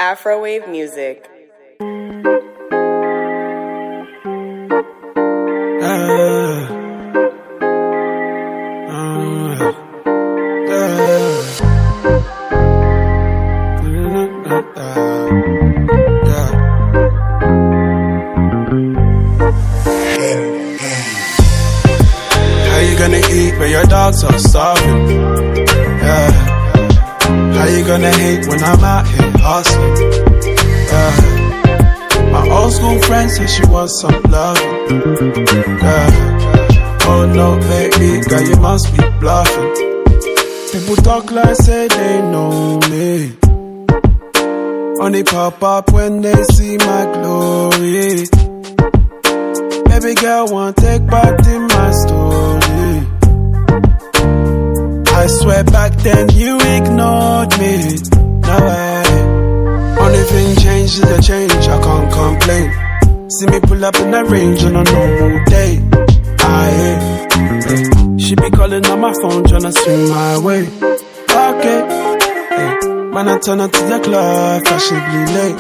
Afrowave music. How you gonna eat when your dogs are starving? Yeah. How you gonna hate when I'm out here hustling? Yeah. My old school friend said she wants some loving. Yeah. Oh no, baby, girl, you must be bluffing. People talk like say they know me. Only pop up when they see my glory. Baby girl, want take part in my story. I swear back then you ignored me. No way. Only thing changed is the change, I can't complain. See me pull up in the range on a normal day. She be calling on my phone tryna swing my way. Okay, man, I turn up to the club, fashionably late.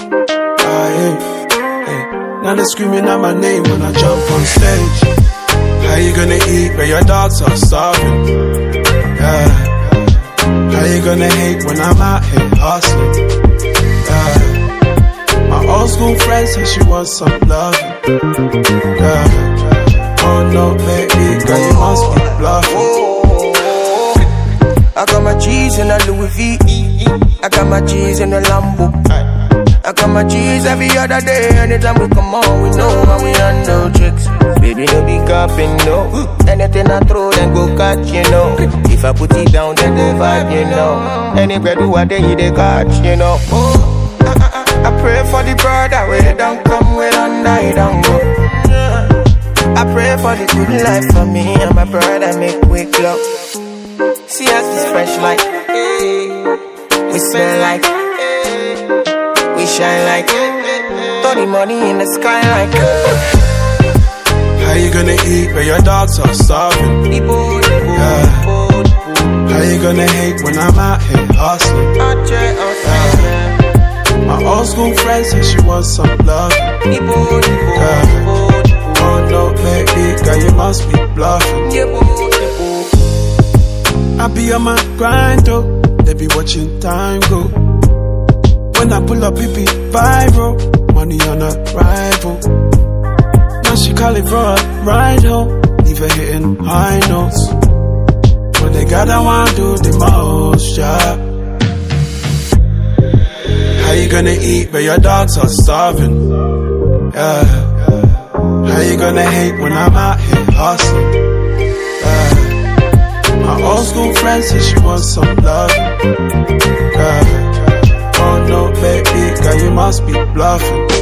Now they screaming out my name when I jump on stage. How you gonna eat when your dogs are starving? Yeah. How you gonna hate when I'm out here hustling? Yeah. My old school friend said she wants some loving. Yeah. Oh no, baby, girl, you must be bluffing. I got my cheese in a Louis V. I got my cheese in a Lambo. I got my cheese every other day. Anytime we come on, we know how we handle tricks. Baby, no be capping, no. Anything I throw, then go catch, you know. If I put it down, then they vibe, you know. Anywhere do what they catch, you know. I pray for the brother where they don't come, where don't die, don't go. I pray for the good life for me and my brother make quick love. See us is fresh like, we smell like, we shine like, throw the money in the sky like. How you gonna eat when your dogs are starving? Yeah. How you gonna hate when I'm out here hustling? Yeah. My old school friend said she wants some love. Yeah. Oh no, baby, girl, you must be bluffing. I be on my grind, though. They be watching time go. When I pull up, it be viral. Money on a rival. Now she call it for a ride home. Leave her hitting high notes. But they gotta want to do the most, yeah. How you gonna eat when your dogs are starving? Yeah. How you gonna hate when I'm out here hustling? Yeah. My old school friend said she wants some love. Yeah. Oh no, baby, girl, you must be bluffing.